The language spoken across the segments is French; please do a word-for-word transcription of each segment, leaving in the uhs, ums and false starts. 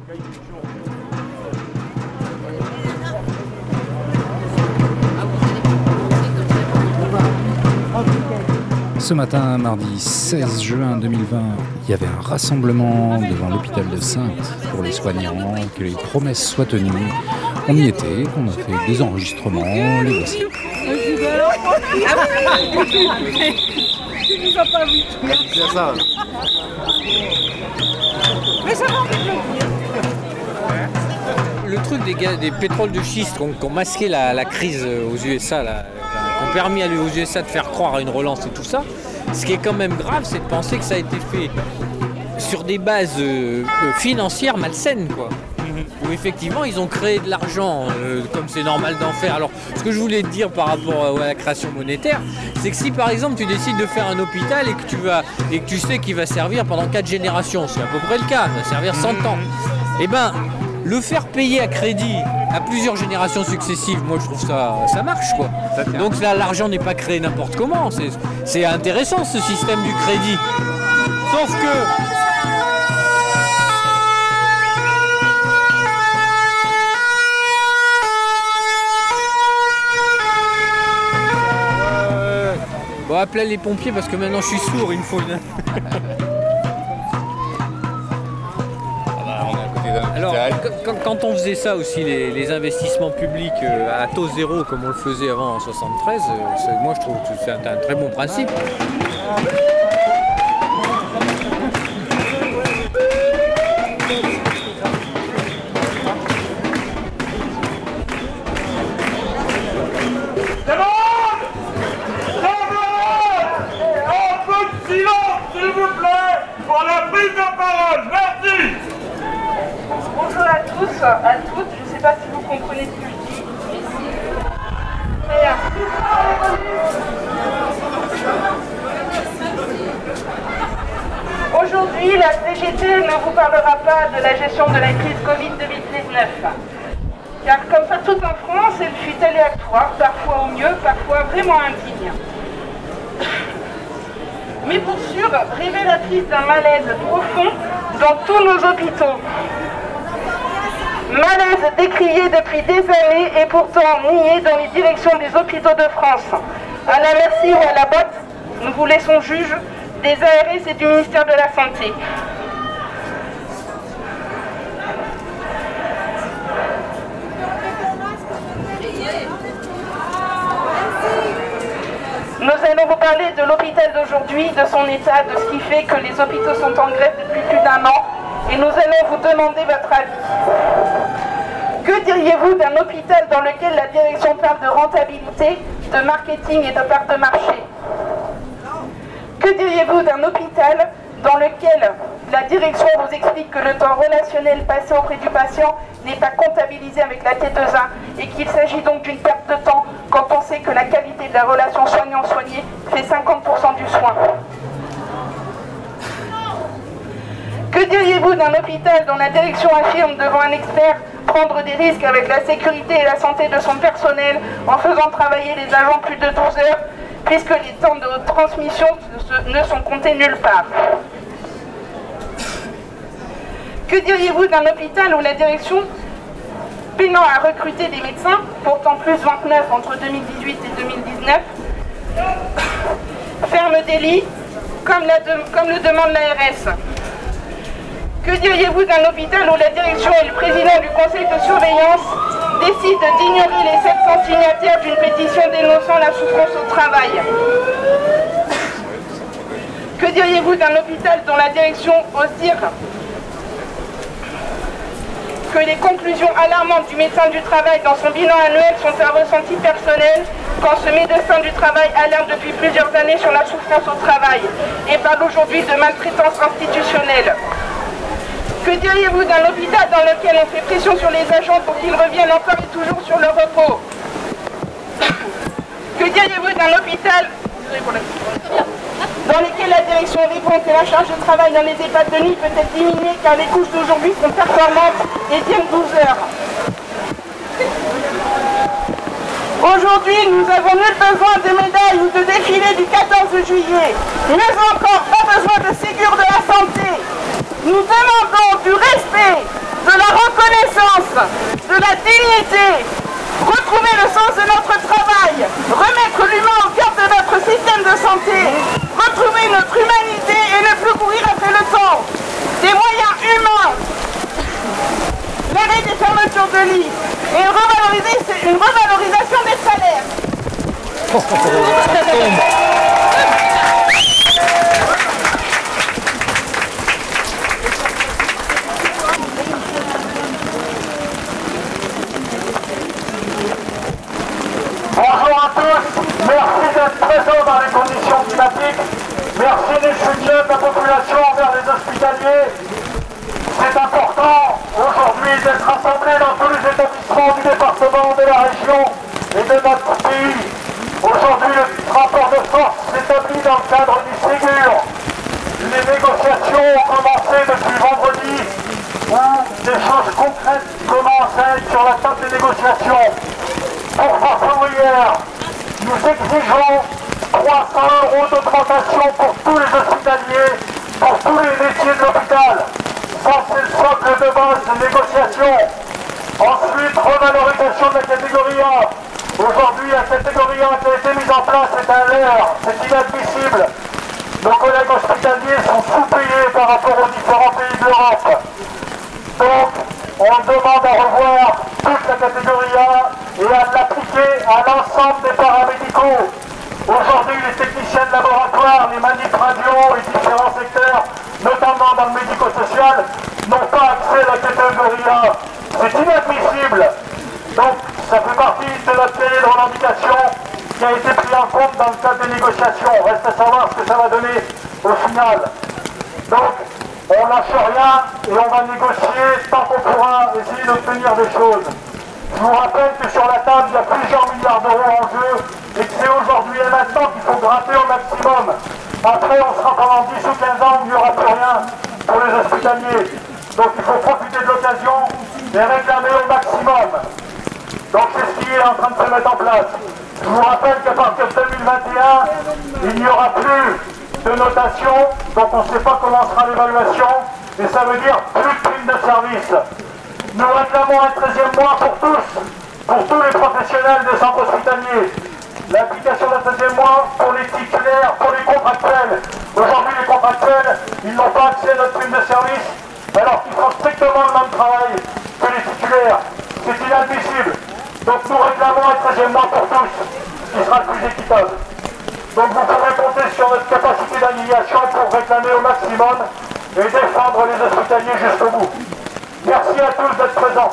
Ce matin, mardi seize juin deux mille vingt, il y avait un rassemblement devant l'hôpital de Saintes pour les soignants, que les promesses soient tenues. On y était, on a fait des enregistrements, les voici. C'est ça. Mais ça va, le truc des, gaz, des pétroles de schiste qui ont, qui ont masqué la, la crise aux U S A, là, qui ont permis aux U S A de faire croire à une relance et tout ça, ce qui est quand même grave, c'est de penser que ça a été fait sur des bases euh, financières malsaines, quoi. Où effectivement ils ont créé de l'argent euh, comme c'est normal d'en faire. Alors ce que je voulais te dire par rapport à, à la création monétaire, c'est que si par exemple tu décides de faire un hôpital et que tu vas et que tu sais qu'il va servir pendant quatre générations, c'est à peu près le cas, il va servir cent ans, et ben le faire payer à crédit à plusieurs générations successives, moi je trouve ça ça marche, quoi. Donc là l'argent n'est pas créé n'importe comment, c'est, c'est intéressant ce système du crédit. Sauf que bon, appelez les pompiers parce que maintenant je suis sourd, il me faut une... Alors, quand, quand on faisait ça aussi, les, les investissements publics euh, à taux zéro, comme on le faisait avant en soixante-treize, euh, moi je trouve que c'est un, un très bon principe. À toutes, je ne sais pas si vous comprenez ce que je dis. Aujourd'hui, la C G T ne vous parlera pas de la gestion de la crise covid dix-neuf. Car comme partout en France, elle fut aléatoire, parfois au mieux, parfois vraiment indigne. Mais pour sûr, révélatrice d'un malaise profond dans tous nos hôpitaux. Malaise décrié depuis des années et pourtant nié dans les directions des hôpitaux de France. À la merci ou à la botte, nous vous laissons juges des A R S et du ministère de la Santé. Nous allons vous parler de l'hôpital d'aujourd'hui, de son état, de ce qui fait que les hôpitaux sont en grève depuis plus d'un an. Et nous allons vous demander votre avis. Que diriez-vous d'un hôpital dans lequel la direction parle de rentabilité, de marketing et de part de marché? Que diriez-vous d'un hôpital dans lequel la direction vous explique que le temps relationnel passé auprès du patient n'est pas comptabilisé avec la T deux A et qu'il s'agit donc d'une perte de temps quand on sait que la qualité de la relation soignant-soigné fait cinquante pour cent du soin? Que diriez-vous d'un hôpital dont la direction affirme devant un expert prendre des risques avec la sécurité et la santé de son personnel en faisant travailler les agents plus de douze heures, puisque les temps de transmission ne sont comptés nulle part? Que diriez-vous d'un hôpital où la direction, peinant à recruter des médecins, pourtant plus vingt-neuf entre deux mille dix-huit et deux mille dix-neuf, ferme des lits comme, la de, comme le demande l'A R S? Que diriez-vous d'un hôpital où la direction et le président du conseil de surveillance décident d'ignorer les sept cents signataires d'une pétition dénonçant la souffrance au travail? Que diriez-vous d'un hôpital dont la direction ose dire que les conclusions alarmantes du médecin du travail dans son bilan annuel sont un ressenti personnel quand ce médecin du travail alerte depuis plusieurs années sur la souffrance au travail et parle aujourd'hui de maltraitance institutionnelle? Que diriez-vous d'un hôpital dans lequel on fait pression sur les agents pour qu'ils reviennent encore et toujours sur leur repos? Que diriez-vous d'un hôpital dans lequel la direction répond que la charge de travail dans les EHPAD de nuit peut être diminuée car les couches d'aujourd'hui sont performantes et tiennent douze heures? Aujourd'hui, nous avons nul besoin de médailles ou de défilés du quatorze juillet. Mieux encore, pas besoin de Ségur de la santé. Nous demandons du respect, de la Unité, retrouver le sens de notre travail, remettre l'humain au cœur de notre système de santé, retrouver notre humanité et ne plus courir après le temps. Des moyens humains, l'arrêt des fermetures de lits et une, revalorisa- une revalorisation des salaires. Bonjour à tous, merci d'être présents dans les conditions climatiques, merci des soutiens de la population envers les hospitaliers. C'est important aujourd'hui d'être rassemblés dans tous les établissements du département, de la région et de notre pays. Aujourd'hui, le rapport de force s'établit dans le cadre du Ségur. Les négociations ont commencé depuis vendredi, où des choses concrètes commencent à être sur la table des négociations. Pour force ouvrière, nous exigeons trois cents euros d'augmentation pour tous les hospitaliers, pour tous les métiers de l'hôpital. Ça, c'est le socle de base des négociations. Ensuite, revalorisation de la catégorie A. Aujourd'hui, la catégorie A qui a été mise en place est un leurre, c'est inadmissible. Nos collègues hospitaliers sont sous-payés par rapport aux différents pays de l'Europe. Donc, on demande à revoir toute la catégorie A et à l'appliquer à l'ensemble des paramédicaux. Aujourd'hui, les techniciens de laboratoire, les manip radio et différents secteurs, notamment dans le médico-social, n'ont pas accès à la catégorie A. C'est inadmissible. Donc, ça fait partie de notre cahier de revendication qui a été pris en compte dans le cadre des négociations. Reste à savoir ce que ça va donner au final. Donc, on lâche rien et on va négocier tant qu'on pourra essayer d'obtenir des choses. Je vous rappelle que sur la table, il y a plusieurs milliards d'euros en jeu et que c'est aujourd'hui et maintenant qu'il faut gratter au maximum. Après, on sera pendant dix ou quinze ans où il n'y aura plus rien pour les hospitaliers. Donc il faut profiter de l'occasion et réclamer au maximum. Donc c'est ce qui est en train de se mettre en place. Je vous rappelle qu'à partir de deux mille vingt et un, il n'y aura plus de notation, donc on ne sait pas comment sera l'évaluation, et ça veut dire plus de prime de service. Nous réclamons un treizième mois pour tous, pour tous les professionnels des centres hospitaliers. L'application d'un treizième mois pour les titulaires, pour les contractuels. Aujourd'hui, les contractuels, ils n'ont pas accès à notre prime de service, alors qu'ils font strictement le même travail que les titulaires. C'est inadmissible. Donc nous réclamons un treizième mois pour tous, qui sera le plus équitable. Donc vous pourrez compter sur notre capacité d'annihilation pour réclamer au maximum et défendre les hospitaliers jusqu'au bout. Merci à tous d'être présents.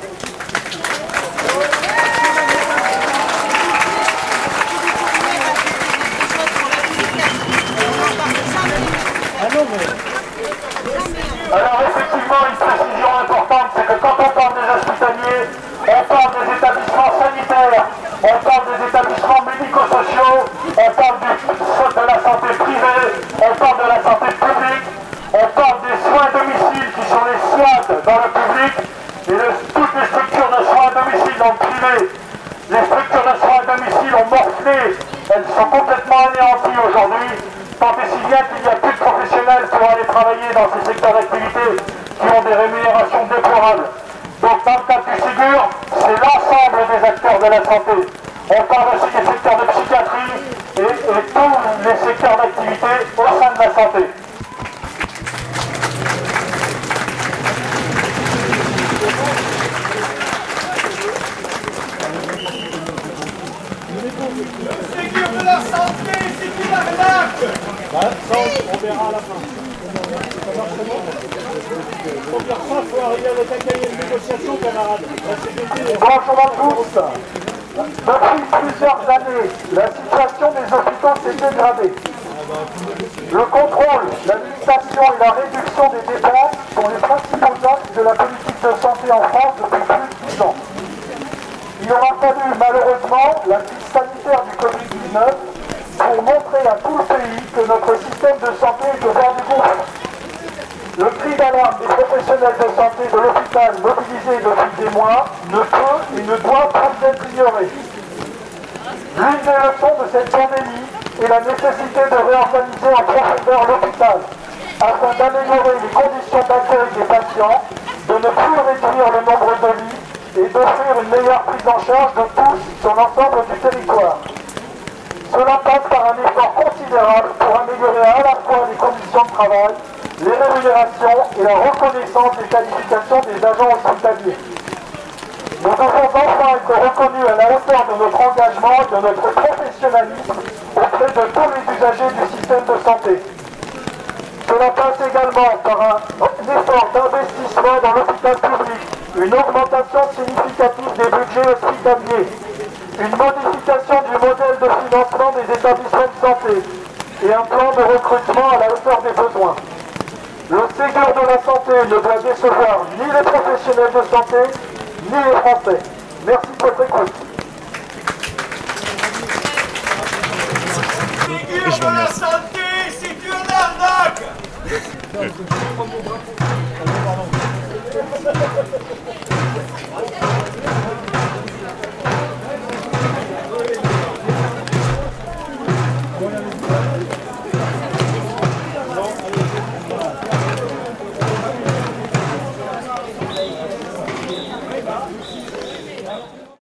Alors effectivement, une précision importante, c'est que quand on parle des hospitaliers, on parle des établissements sanitaires, on parle des établissements médico-sociaux, on parle du, de la santé privée, on parle de la santé publique, on parle des soins à domicile qui sont les S W A D dans le public et le, toutes les structures de soins à domicile dans le privé. Les structures de soins à domicile ont morflé, elles sont complètement anéanties aujourd'hui, tant et si bien qu'il n'y a plus de professionnels pour aller travailler dans ces secteurs d'activité qui ont des rémunérations déplorables. Donc dans le cadre du Ségur, c'est l'ensemble des acteurs de la santé. On parle aussi des secteurs de psychiatrie et, et tous les secteurs d'activité au sein de la santé. Ségur de la santé, c'est qui l'arnaque? Bah, ça, on verra à la fin. Ça marche comment? Pour dire ça, il faut arriver avec un cahier de négociation, camarades. Bonjour à tous. Depuis plusieurs années, la situation des hôpitaux s'est dégradée. Le contrôle, la limitation et la réduction des dépenses sont les principaux axes de la politique de santé en France depuis plus de dix ans. Il aura fallu malheureusement la crise sanitaire du Covid dix-neuf pour montrer à tout le pays que notre système de santé est au bord du gouffre. Le cri d'alarme des professionnels de santé de l'hôpital mobilisés depuis des mois ne peut et ne doit pas être ignoré. L'une des leçons de cette pandémie est la nécessité de réorganiser en profondeur l'hôpital afin d'améliorer les conditions d'accueil des patients, de ne plus réduire le nombre de lits et d'offrir une meilleure prise en charge de tous sur l'ensemble du territoire. Cela passe par un effort considérable pour améliorer à la fois les conditions de travail, les rémunérations et la reconnaissance des qualifications des agents hospitaliers. Nous devons enfin être reconnus à la hauteur de notre engagement et de notre professionnalisme auprès de tous les usagers du système de santé. Cela passe également par un effort d'investissement dans l'hôpital public, une augmentation significative des budgets hospitaliers, une modification du modèle de financement des établissements de santé et un plan de recrutement à la hauteur des besoins. Le Ségur de la santé ne doit décevoir ni les professionnels de santé, ni les Français. Merci de votre écoute. Ségur de la santé, c'est une arnaque.